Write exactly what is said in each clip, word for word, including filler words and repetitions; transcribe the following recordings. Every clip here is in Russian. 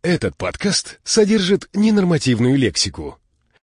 Этот подкаст содержит ненормативную лексику.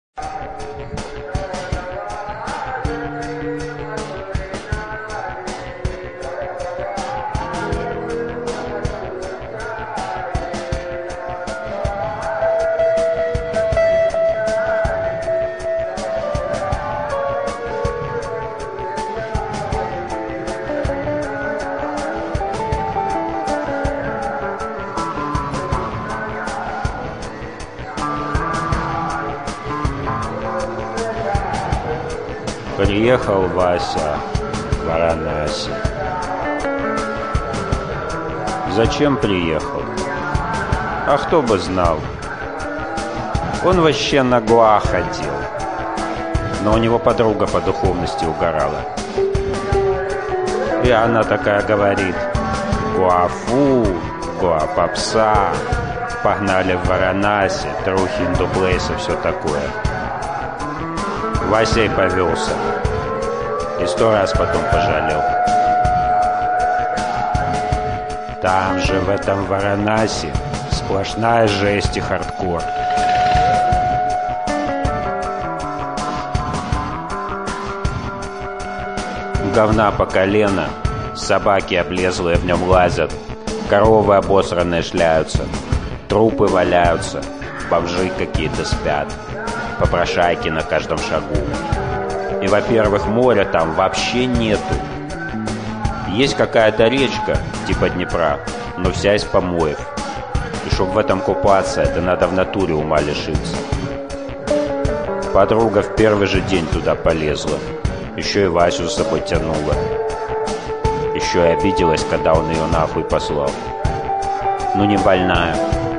Приехал Вася в Варанаси. Зачем приехал? А кто бы знал? Он вообще на Гоа ходил. Но у него подруга по духовности угорала. И она такая говорит: Гоа-фу, Гоа-попса, погнали в Варанаси, трухи, индуплейсы, все такое. Вася и повелся. И сто раз потом пожалел. Там же, в этом Варанаси, сплошная жесть и хардкор. Говна по колено, собаки облезлые в нем лазят, коровы обосранные шляются, трупы валяются, бомжи какие-то спят, попрошайки на каждом шагу. И, во-первых, моря там вообще нету. Есть какая-то речка, типа Днепра, но вся из помоев. И чтоб в этом купаться, это надо в натуре ума лишиться. Подруга в первый же день туда полезла. Еще и Васю с собой тянула. Еще и обиделась, когда он ее нахуй послал. Ну не больная.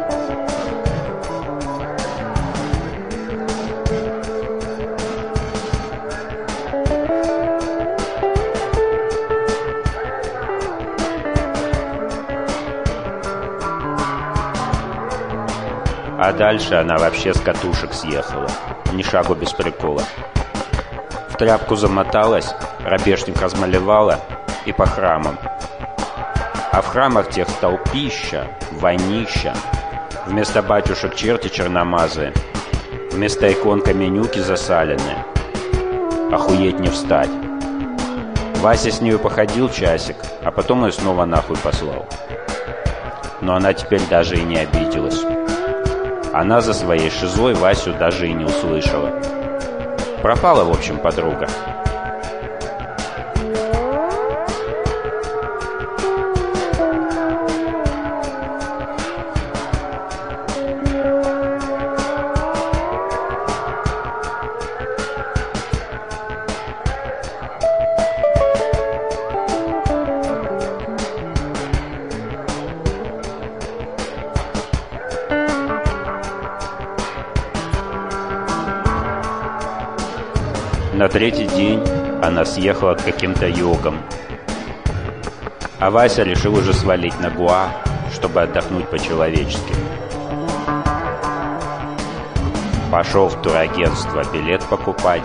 А дальше она вообще с катушек съехала. Ни шагу без прикола. В тряпку замоталась, рабешник размалевала и по храмам. А в храмах тех толпища, вонища. Вместо батюшек черти черномазые. Вместо икон каменюки засаленные. Охуеть не встать. Вася с нею походил часик, а потом ее снова нахуй послал. Но она теперь даже и не обиделась. Она за своей шизой Васю даже и не услышала. Пропала, в общем, подруга. На третий день она съехала к каким-то йогам. А Вася решил уже свалить на Гоа, чтобы отдохнуть по-человечески. Пошел в турагентство билет покупать.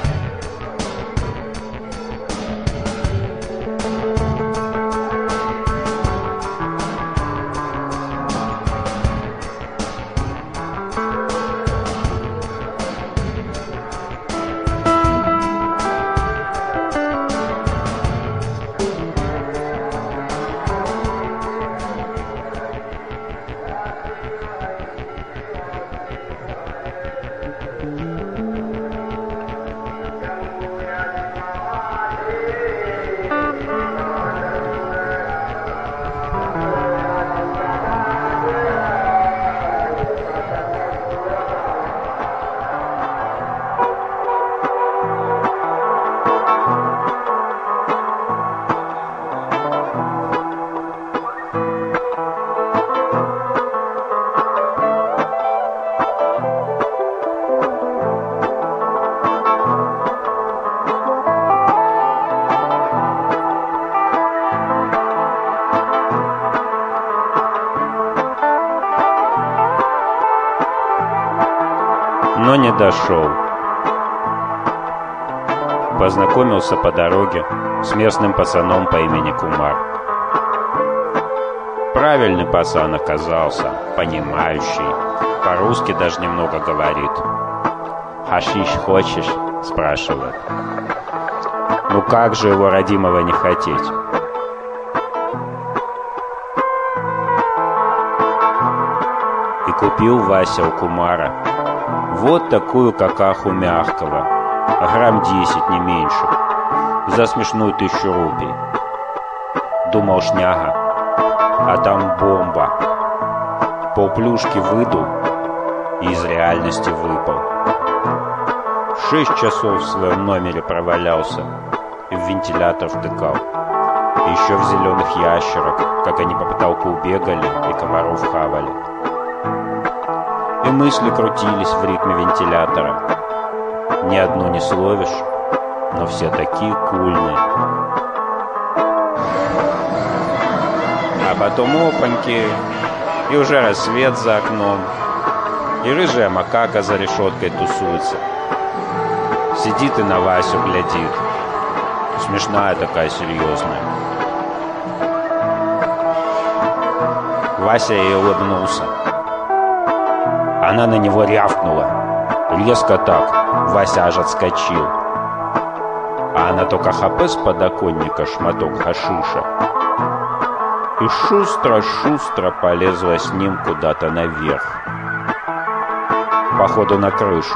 но не дошел. Познакомился по дороге с местным пацаном по имени Кумар. Правильный пацан оказался, понимающий. По-русски даже немного говорит. «Хашиш хочешь?» — спрашивает. Ну как же его родимого не хотеть? И купил Вася у кумара вот такую какаху мягкого, грамм десять, не меньше, за смешную тысячу рупий. Думал шняга, а там бомба. Полплюшки выдул и из реальности выпал. Шесть часов в своем номере провалялся и в вентилятор втыкал. И еще в зеленых ящерок, как они по потолку бегали и комаров хавали. И мысли крутились в ритме вентилятора. Ни одну не словишь, но все такие кульные. А потом опаньки, и уже рассвет за окном, и рыжая макака за решеткой тусуется. Сидит и на Васю глядит. Смешная такая, серьезная. Вася ей улыбнулся. Она на него рявкнула. Резко так. Вася аж отскочил. А она только хапе с подоконника шматок хашиша. И шустро-шустро полезла с ним куда-то наверх. Походу на крышу.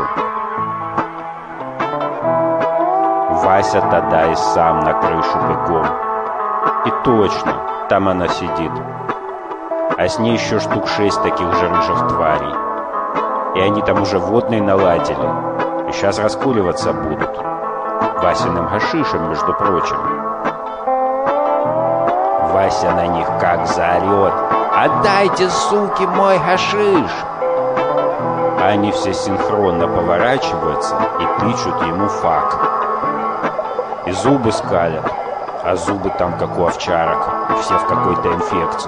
Вася тогда и сам на крышу бегом. И точно, там она сидит. А с ней еще штук шесть таких же рыжих тварей. И они там уже водные наладили. И сейчас раскуриваться будут. Васиным гашишем, между прочим. Вася на них как заорет: «Отдайте, суки, мой гашиш!» А они все синхронно поворачиваются и тычут ему фак. И зубы скалят, а зубы там как у овчарок, и все в какой-то инфекции.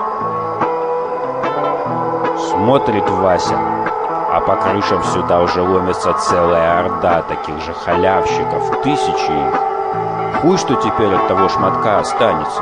Смотрит Вася, а по крышам сюда уже ломится целая орда таких же халявщиков, тысячи их. Хуй, что теперь от того шматка останется.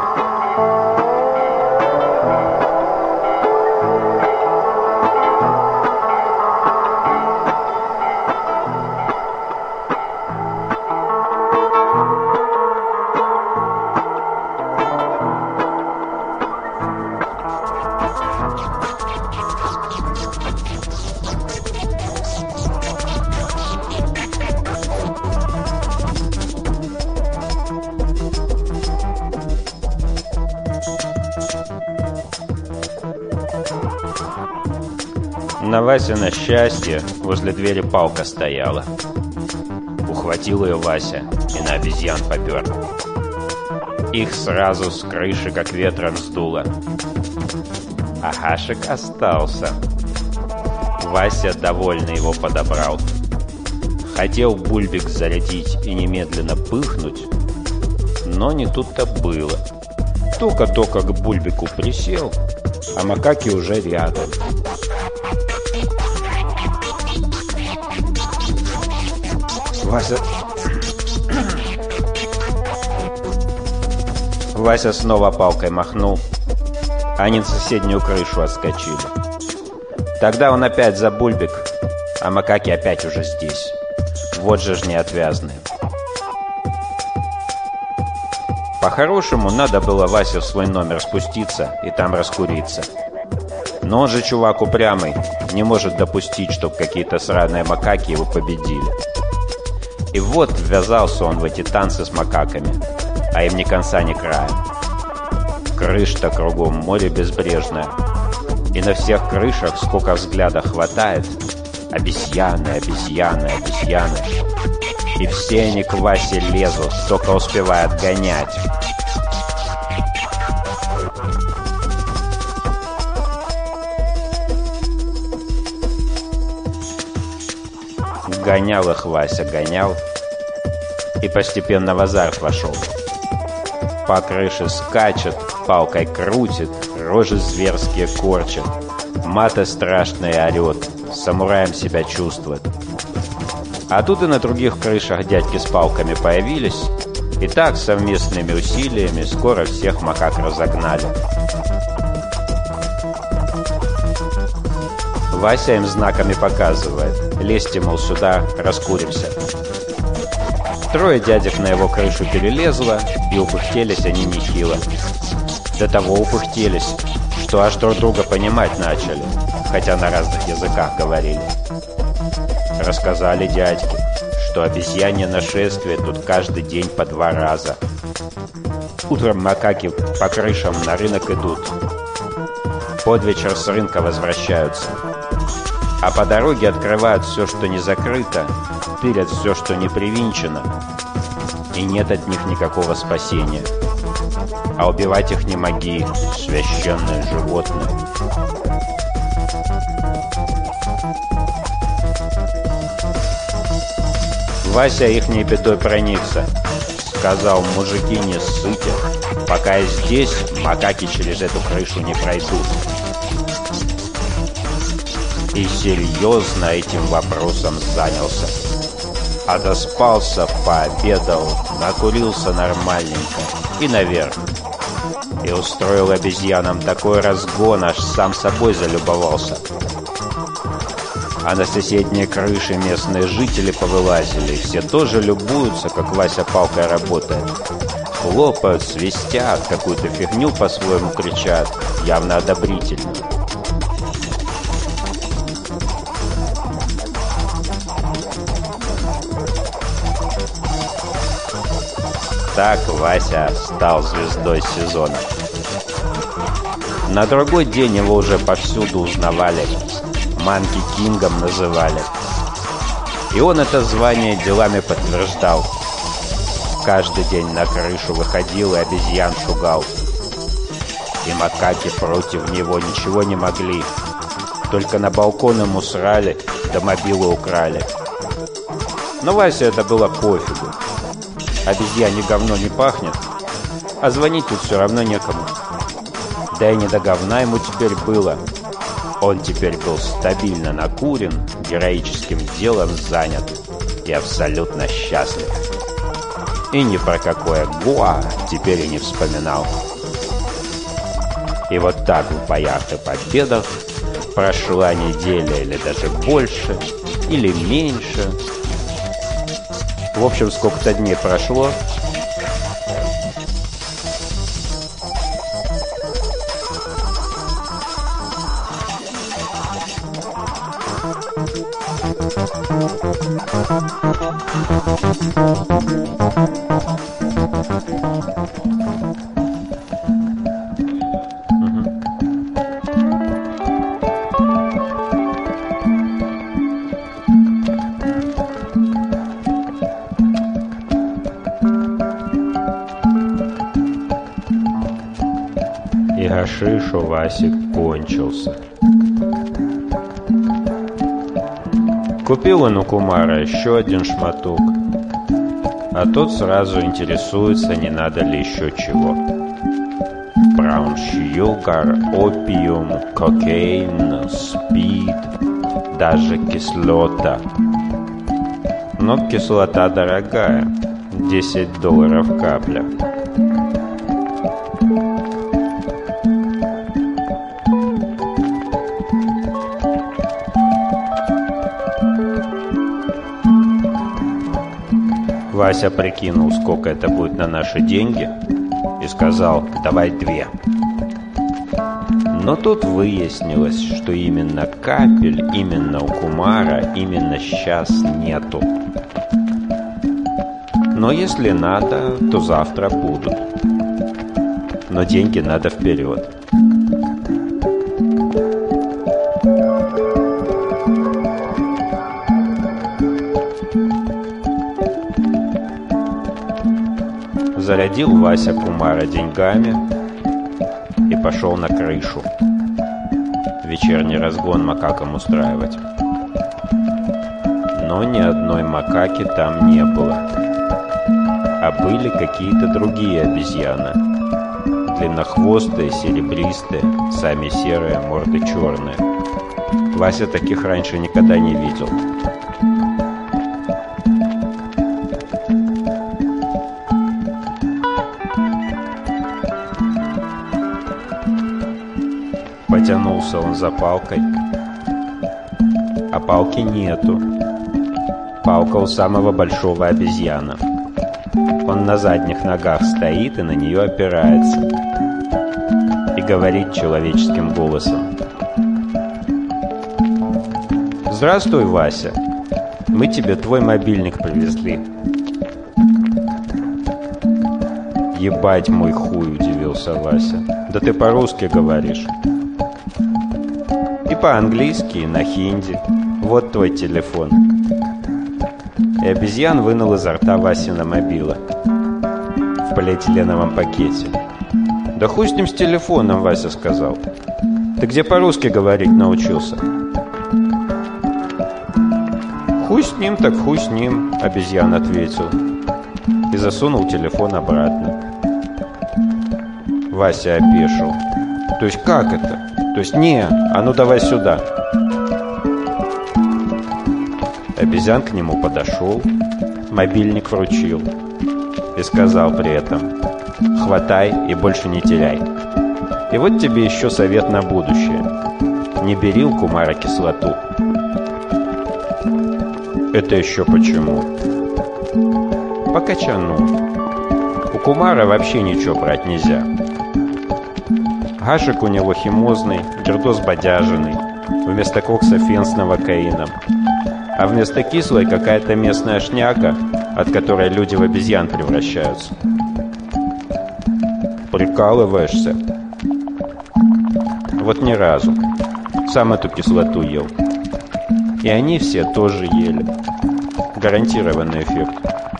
На Васе на счастье возле двери палка стояла. Ухватил ее Вася и на обезьян попер. Их сразу с крыши как ветром сдуло. А Хашик остался. Вася довольно его подобрал. Хотел бульбик зарядить и немедленно пыхнуть, но не тут-то было. Только-только к бульбику присел, а макаки уже рядом. Вася... Вася снова палкой махнул. Они на соседнюю крышу отскочили. Тогда он опять за бульбик, а макаки опять уже здесь. Вот же ж неотвязные. По-хорошему, надо было Васе в свой номер спуститься и там раскуриться. Но он же чувак упрямый, не может допустить, чтобы какие-то сраные макаки его победили. И вот ввязался он в эти танцы с макаками, а им ни конца, ни края. Крыш-то кругом море безбрежное, и на всех крышах, сколько взгляда хватает, обезьяны, обезьяны, обезьяны. И все они к Васе лезут, только успевают гонять. Гонял их Вася, гонял, и постепенно в азарт вошел. По крыше скачет, палкой крутит, рожи зверские корчит, маты страшные орет, самураем себя чувствует. А тут и на других крышах дядьки с палками появились, и так совместными усилиями скоро всех макак разогнали. Вася им знаками показывает: лезьте, мол, сюда, раскуримся. Трое дядек на его крышу перелезло, и упыхтелись они нехило. До того упыхтелись, что аж друг друга понимать начали, хотя на разных языках говорили. Рассказали дядьки, что обезьянье нашествие тут каждый день по два раза. Утром макаки по крышам на рынок идут. Под вечер с рынка возвращаются. А по дороге открывают все, что не закрыто, тырят все, что не привинчено. И нет от них никакого спасения. А убивать их не моги, священные животные. Вася ихней бедой проникся. Сказал: мужики, не ссыте, пока я здесь, макаки через эту крышу не пройдут. И серьезно этим вопросом занялся. А доспался, пообедал, накурился нормальненько и наверх. И устроил обезьянам такой разгон, аж сам собой залюбовался. А на соседние крыши местные жители повылазили, все тоже любуются, как Вася палкой работает. Хлопают, свистят, какую-то фигню по-своему кричат, явно одобрительно. Так Вася стал звездой сезона. На другой день его уже повсюду узнавали. Манки Кингом называли. И он это звание делами подтверждал. Каждый день на крышу выходил и обезьян шугал. И макаки против него ничего не могли. Только на балкон ему срали, да мобилу украли. Но Васе это было пофигу. Обезьяне говно не пахнет, а звонить тут все равно некому. Да и не до говна ему теперь было. Он теперь был стабильно накурен, героическим делом занят и абсолютно счастлив. И ни про какое Гоа теперь и не вспоминал. И вот так в боях и победах прошла неделя или даже больше, или меньше. В общем, сколько-то дней прошло. И гашиш у Васи кончился. Купил он у кумара еще один шматок, а тот сразу интересуется, не надо ли еще чего. Браун шьюгар, опиум, кокаин, спид, даже кислота. Но кислота дорогая, десять долларов капля. Вася прикинул, сколько это будет на наши деньги, и сказал: давай две. Но тут выяснилось, что именно капель, именно у кумара, именно сейчас нету. Но если надо, то завтра будут. Но деньги надо вперед. Зарядил Вася кумара деньгами и пошел на крышу вечерний разгон макакам устраивать. Но ни одной макаки там не было, а были какие-то другие обезьяны. Длиннохвостые, серебристые, сами серые, морды черные. Вася таких раньше никогда не видел. Потянулся он за палкой, а палки нету. Палка у самого большого обезьяна. Он на задних ногах стоит и на нее опирается. И говорит человеческим голосом: «Здравствуй, Вася. Мы тебе твой мобильник привезли». «Ебать мой хуй», — удивился Вася. «Да ты по-русски говоришь». «И по-английски, и на хинди. Вот твой телефон». И обезьян вынул изо рта Васина мобила в полиэтиленовом пакете. «Да хуй с ним с телефоном», — Вася сказал. «Ты где по-русски говорить научился?» «Хуй с ним, так хуй с ним», — обезьян ответил и засунул телефон обратно. Вася опешил. «То есть как это? То есть не, а ну давай сюда». Обезьян к нему подошел, мобильник вручил и сказал при этом: «Хватай и больше не теряй. И вот тебе еще совет на будущее. Не бери у кумара кислоту». «Это еще почему?» «По качану. У кумара вообще ничего брать нельзя. Гашек у него химозный, гердоз бодяженный, вместо кокса фен с новокаином, а вместо кислой какая-то местная шняка, от которой люди в обезьян превращаются». «Прикалываешься?» «Вот ни разу. Сам эту кислоту ел. И они все тоже ели. Гарантированный эффект».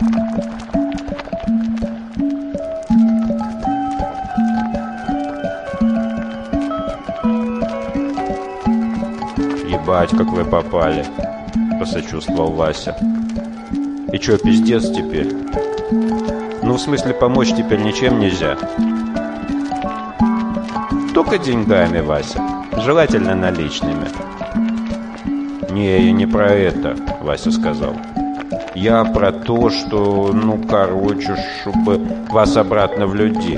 «Ебать, как вы попали», — посочувствовал Вася. «И чё, пиздец теперь?» «Ну, в смысле, помочь теперь ничем нельзя?» «Только деньгами, Вася. Желательно наличными». «Не, я не про это», — Вася сказал. «Я про то, что, ну, короче, чтобы вас обратно в людей».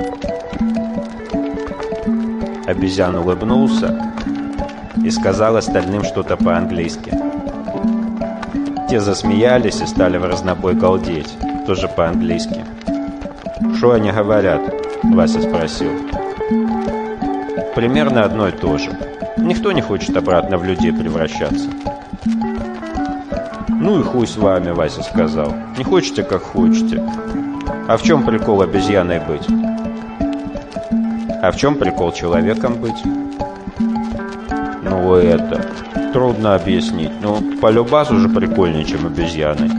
Обезьян улыбнулся и сказал остальным что-то по-английски. Те засмеялись и стали в разнобой галдеть, тоже по-английски. «Что они говорят?» — Вася спросил. «Примерно одно и то же. Никто не хочет обратно в людей превращаться». «Ну и хуй с вами», — Вася сказал. «Не хочете, как хочете. А в чем прикол обезьяной быть?» «А в чем прикол человеком быть?» «Ну это... трудно объяснить. Ну, полюбас уже прикольнее, чем обезьяной».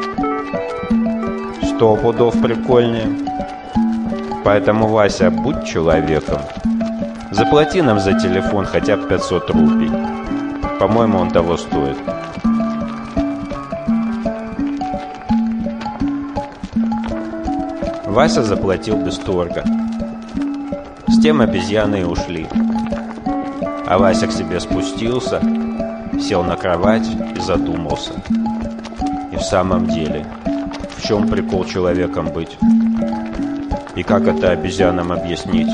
«Сто пудов прикольнее. Поэтому, Вася, будь человеком. Заплати нам за телефон хотя бы пятьсот рупий. По-моему, он того стоит». Вася заплатил без торга. С тем обезьяны и ушли. А Вася к себе спустился, сел на кровать и задумался. И в самом деле, в чем прикол человеком быть? И как это обезьянам объяснить?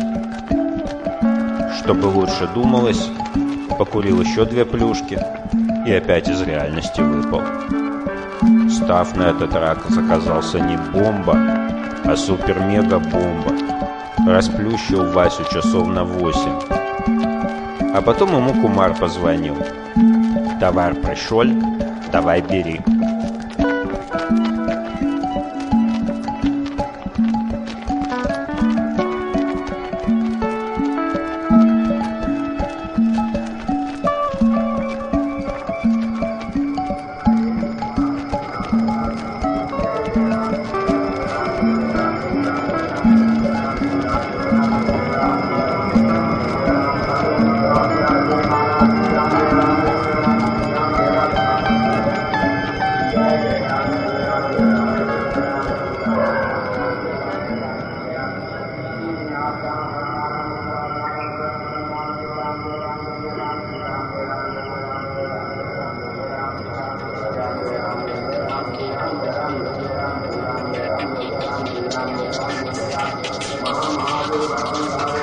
Чтобы лучше думалось, покурил еще две плюшки и опять из реальности выпал. Став на этот ракурс оказался не бомба, а супер-мега-бомба. Расплющил Васю часов на восемь. А потом ему кумар позвонил. «Товар пришел, давай бери».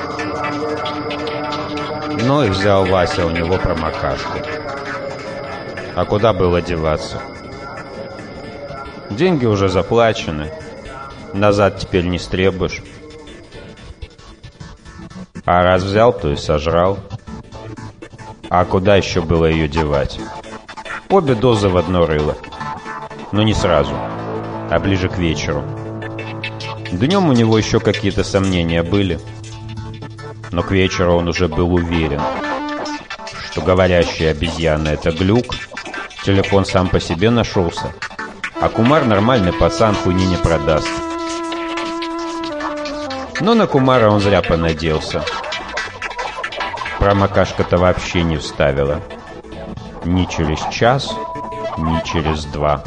Ну и взял Вася у него промокашку. А куда было деваться? Деньги уже заплачены. Назад теперь не стребуешь. А раз взял, то и сожрал. А куда еще было ее девать? Обе дозы в одно рыло. Но не сразу, а ближе к вечеру. Днем у него еще какие-то сомнения были. Но к вечеру он уже был уверен, что говорящая обезьяна — это глюк. Телефон сам по себе нашелся. А Кумар нормальный пацан, хуйни не продаст. Но на Кумара он зря понадеялся. Промокашка-то вообще не вставила. Ни через час, ни через два.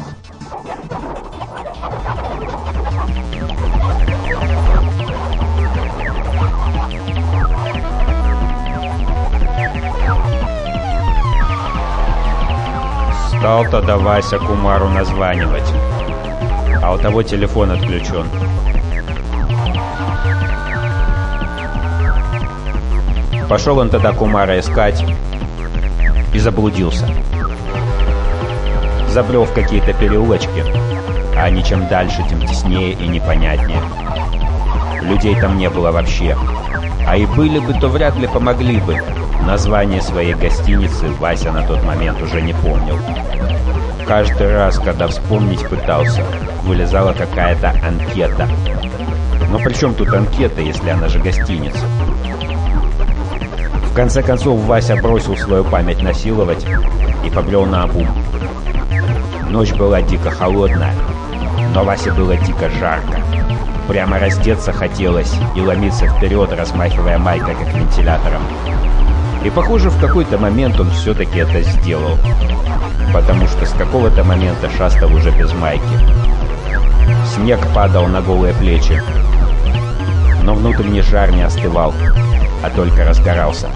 Стал тогда Вася Кумару названивать, а у того телефон отключен. Пошел он тогда Кумара искать и заблудился. Забрел в какие-то переулочки, а они чем дальше, тем теснее и непонятнее. Людей там не было вообще, а и были бы, то вряд ли помогли бы. Название своей гостиницы Вася на тот момент уже не помнил. Каждый раз, когда вспомнить пытался, вылезала какая-то анкета. Но при чем тут анкета, если она же гостиница? В конце концов, Вася бросил свою память насиловать и побрел наобум. Ночь была дико холодная, но Васе было дико жарко. Прямо раздеться хотелось и ломиться вперед, размахивая майкой, как вентилятором. И, похоже, в какой-то момент он все-таки это сделал, потому что с какого-то момента шастал уже без майки. Снег падал на голые плечи, но внутренний жар не остывал, а только разгорался.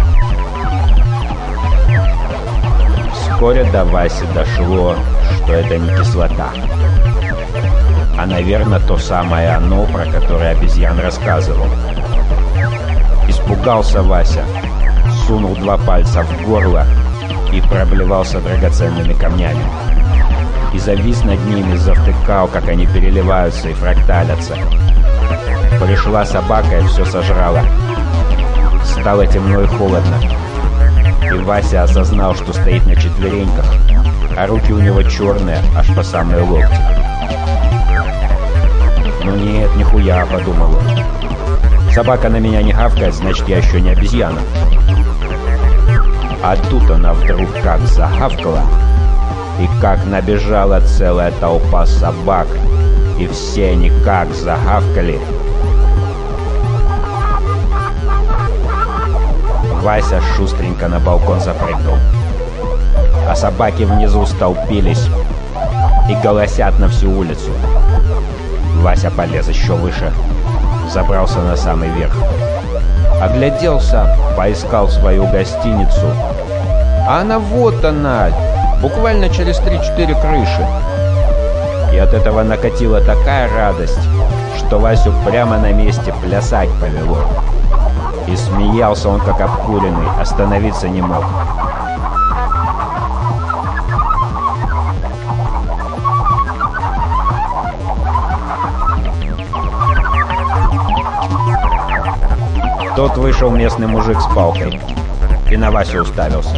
Вскоре до Васи дошло, что это не кислота, а, наверное, то самое оно, про которое обезьян рассказывал. Испугался Вася, сунул два пальца в горло и проблевался драгоценными камнями. И завис над ними, завтыкал, как они переливаются и фракталятся. Пришла собака и все сожрала. Стало темно и холодно. И Вася осознал, что стоит на четвереньках, а руки у него черные, аж по самые локти. «Ну нет, нихуя», — подумал он. «Собака на меня не гавкает, значит, я еще не обезьяна». А тут она вдруг как загавкала, и как набежала целая толпа собак, и все они как загавкали. Вася шустренько на балкон запрыгнул, а собаки внизу столпились и голосят на всю улицу. Вася полез еще выше, забрался на самый верх. Огляделся, поискал свою гостиницу. А она вот она, буквально через три-четыре крыши. И от этого накатила такая радость, что Васю прямо на месте плясать повело. И смеялся он как обкуренный, остановиться не мог. Тут вышел местный мужик с палкой и на Васю уставился.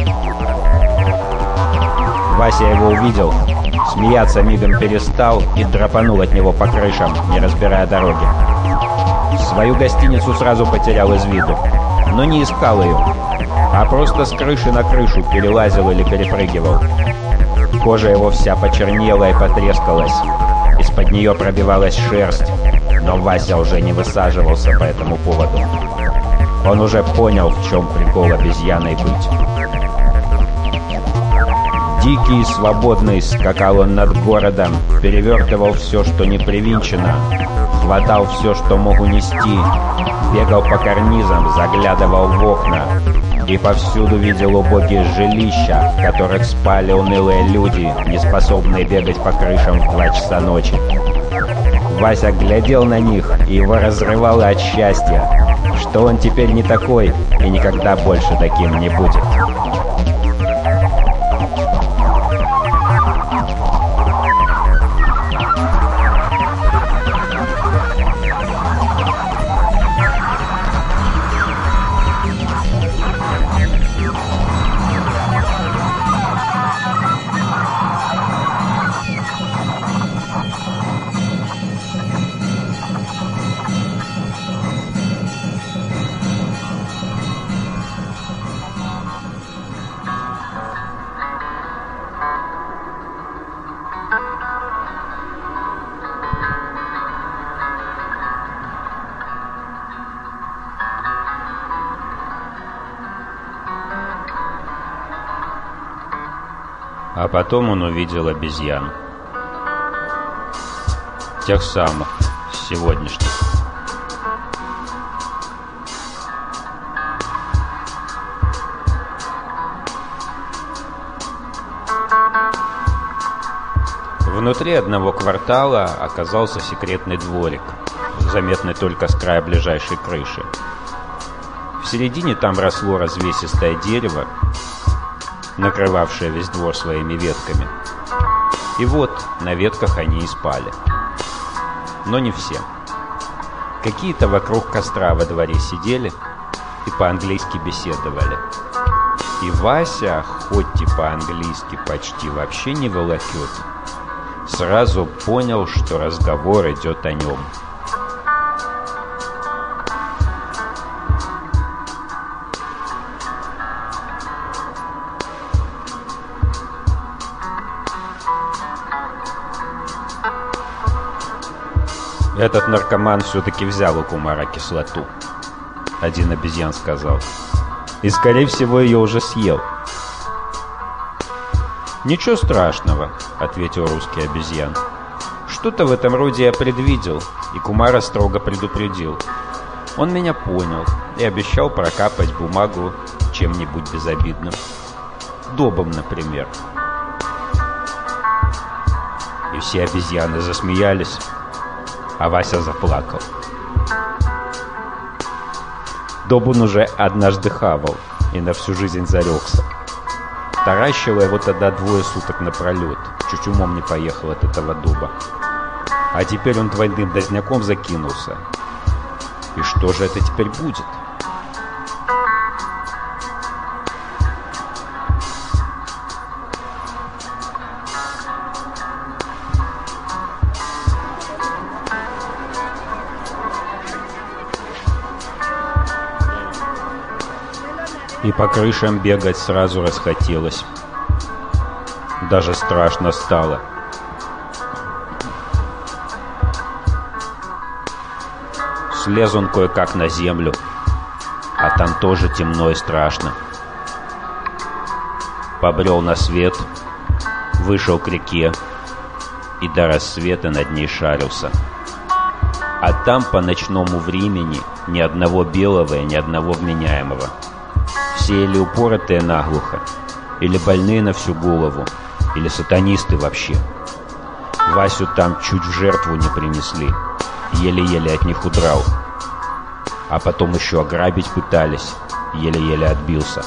Вася его увидел, смеяться мигом перестал и драпанул от него по крышам, не разбирая дороги. Свою гостиницу сразу потерял из виду, но не искал ее, а просто с крыши на крышу перелазил или перепрыгивал. Кожа его вся почернела и потрескалась, из-под нее пробивалась шерсть, но Вася уже не высаживался по этому поводу. Он уже понял, в чем прикол обезьяной быть. Дикий и свободный скакал он над городом, перевертывал все, что не привинчено, хватал все, что мог унести, бегал по карнизам, заглядывал в окна и повсюду видел убогие жилища, в которых спали унылые люди, не способные бегать по крышам в два часа ночи. Вася глядел на них, и его разрывало от счастья, что он теперь не такой и никогда больше таким не будет. А потом он увидел обезьян. Тех самых, сегодняшних. Внутри одного квартала оказался секретный дворик, заметный только с края ближайшей крыши. В середине там росло развесистое дерево, накрывавшее весь двор своими ветками. И вот на ветках они и спали. Но не все. Какие-то вокруг костра во дворе сидели и по-английски беседовали. И Вася, хоть и по-английски почти вообще не волокет, сразу понял, что разговор идет о нем. Этот наркоман все-таки взял у Кумара кислоту, один обезьян сказал. И, скорее всего, ее уже съел. «Ничего страшного», — ответил русский обезьян. «Что-то в этом роде я предвидел, и Кумара строго предупредил. Он меня понял и обещал прокапать бумагу чем-нибудь безобидным. Добом, например». И все обезьяны засмеялись, а Вася заплакал. Доб он уже однажды хавал и на всю жизнь зарекся. Таращило его тогда двое суток напролет, чуть умом не поехал от этого дуба. А теперь он двойным дозняком закинулся. И что же это теперь будет? И по крышам бегать сразу расхотелось. Даже страшно стало. Слез он кое-как на землю, а там тоже темно и страшно. Побрел на свет, вышел к реке и до рассвета над ней шарился. А там по ночному времени ни одного белого и ни одного вменяемого. Все или упоротые наглухо, или больные на всю голову, или сатанисты вообще. Васю там чуть в жертву не принесли, еле-еле от них удрал. А потом еще ограбить пытались, еле-еле отбился.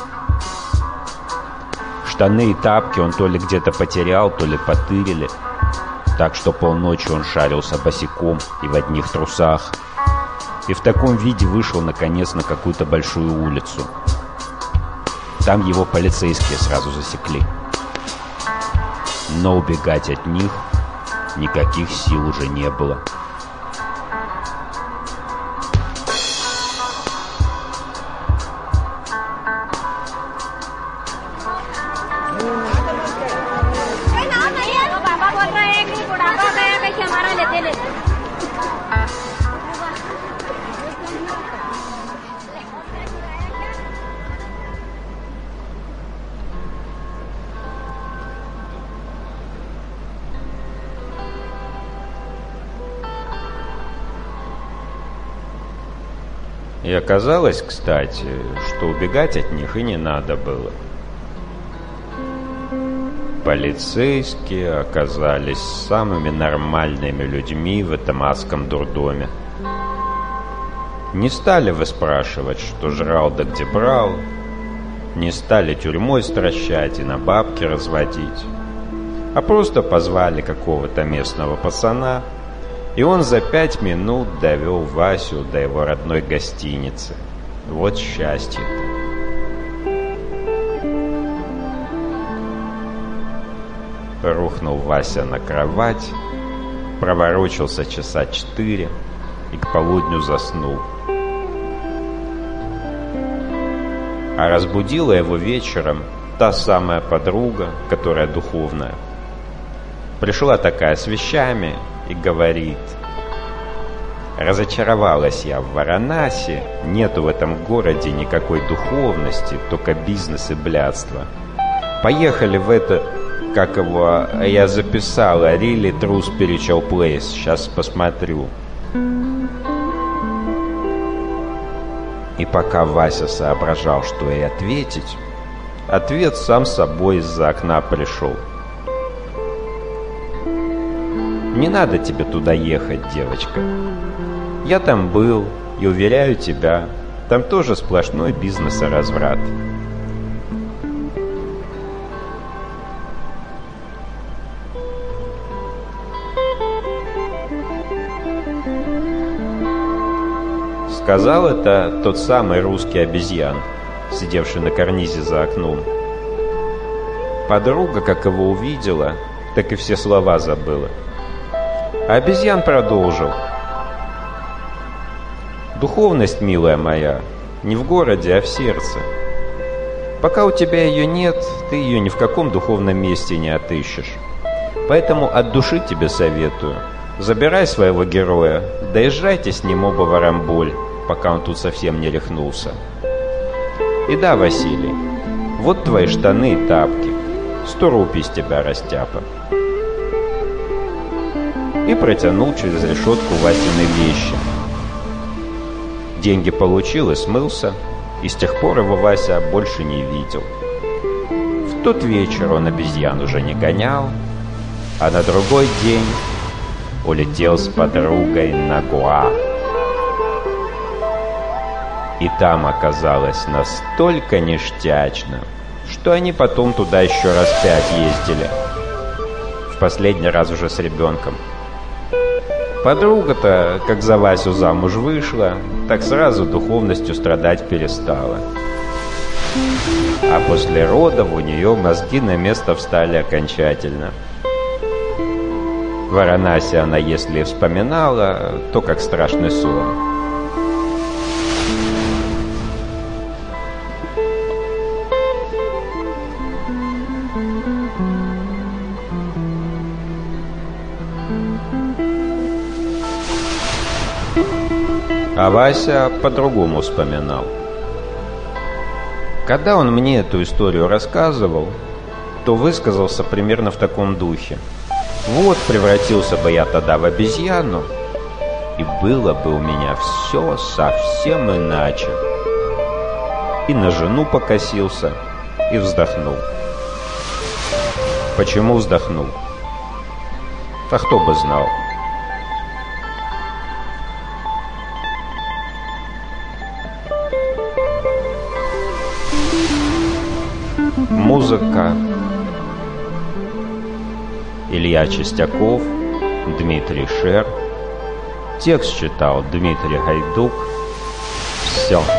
Штаны и тапки он то ли где-то потерял, то ли потырили, так что полночи он шарился босиком и в одних трусах. И в таком виде вышел наконец на какую-то большую улицу. Там его полицейские сразу засекли. Но убегать от них никаких сил уже не было. И оказалось, кстати, что убегать от них и не надо было. Полицейские оказались самыми нормальными людьми в этом адском дурдоме. Не стали выспрашивать, что жрал да где брал, не стали тюрьмой стращать и на бабки разводить, а просто позвали какого-то местного пацана, и он за пять минут довел Васю до его родной гостиницы. Вот счастье-то. Рухнул Вася на кровать, проворочился часа четыре и к полудню заснул. А разбудила его вечером та самая подруга, которая духовная. Пришла такая с вещами и говорит: разочаровалась я в Варанаси, нету в этом городе никакой духовности, только бизнес и блядство. Поехали в это, как его, я записал, Really True Spiritual Place. Сейчас посмотрю. И пока Вася соображал, что ей ответить, ответ сам собой из-за окна пришел. Не надо тебе туда ехать, девочка. Я там был, и уверяю тебя, там тоже сплошной бизнес и разврат. Сказал это тот самый русский обезьян, сидевший на карнизе за окном. Подруга, как его увидела, так и все слова забыла. А обезьян продолжил. Духовность, милая моя, не в городе, а в сердце. Пока у тебя ее нет, ты ее ни в каком духовном месте не отыщешь. Поэтому от души тебе советую. Забирай своего героя, доезжайте с ним оба в Арамболь, пока он тут совсем не рехнулся. И да, Василий, вот твои штаны и тапки. Сто рупий с тебя, растяпа. И протянул через решетку Васины вещи. Деньги получил и смылся, и с тех пор его Вася больше не видел. В тот вечер он обезьян уже не гонял, а на другой день улетел с подругой на Гоа. И там оказалось настолько ништячно, что они потом туда еще раз пять ездили. В последний раз уже с ребенком. Подруга-то, как за Васю замуж вышла, так сразу духовностью страдать перестала. А после родов у нее мозги на место встали окончательно. Варанаси она, если вспоминала, то как страшный сон. А Вася по-другому вспоминал. Когда он мне эту историю рассказывал, то высказался примерно в таком духе. Вот превратился бы я тогда в обезьяну, и было бы у меня все совсем иначе. И на жену покосился, и вздохнул. Почему вздохнул? А кто бы знал. Музыка Илья Чистяков, Дмитрий Шер. Текст читал Дмитрий Гайдук. Все.